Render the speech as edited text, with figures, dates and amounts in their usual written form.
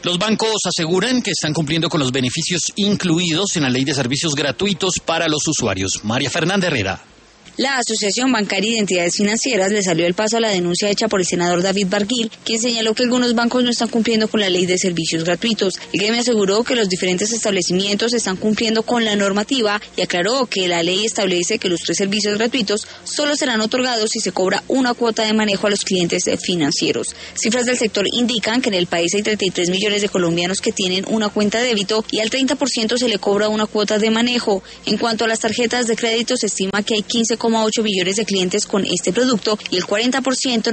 Los bancos aseguran que están cumpliendo con los beneficios incluidos en la Ley de Servicios Gratuitos para los usuarios. María Fernanda Herrera. La Asociación Bancaria de Entidades Financieras le salió el paso a la denuncia hecha por el senador David Barguil, quien señaló que algunos bancos no están cumpliendo con la Ley de Servicios Gratuitos. El gremio aseguró que los diferentes establecimientos están cumpliendo con la normativa y aclaró que la ley establece que los 3 servicios gratuitos solo serán otorgados si se cobra una cuota de manejo a los clientes financieros. Cifras del sector indican que en el país hay 33 millones de colombianos que tienen una cuenta de débito y al 30% se le cobra una cuota de manejo. En cuanto a las tarjetas de crédito, se estima que hay 15,8 millones de clientes con este producto y el 40%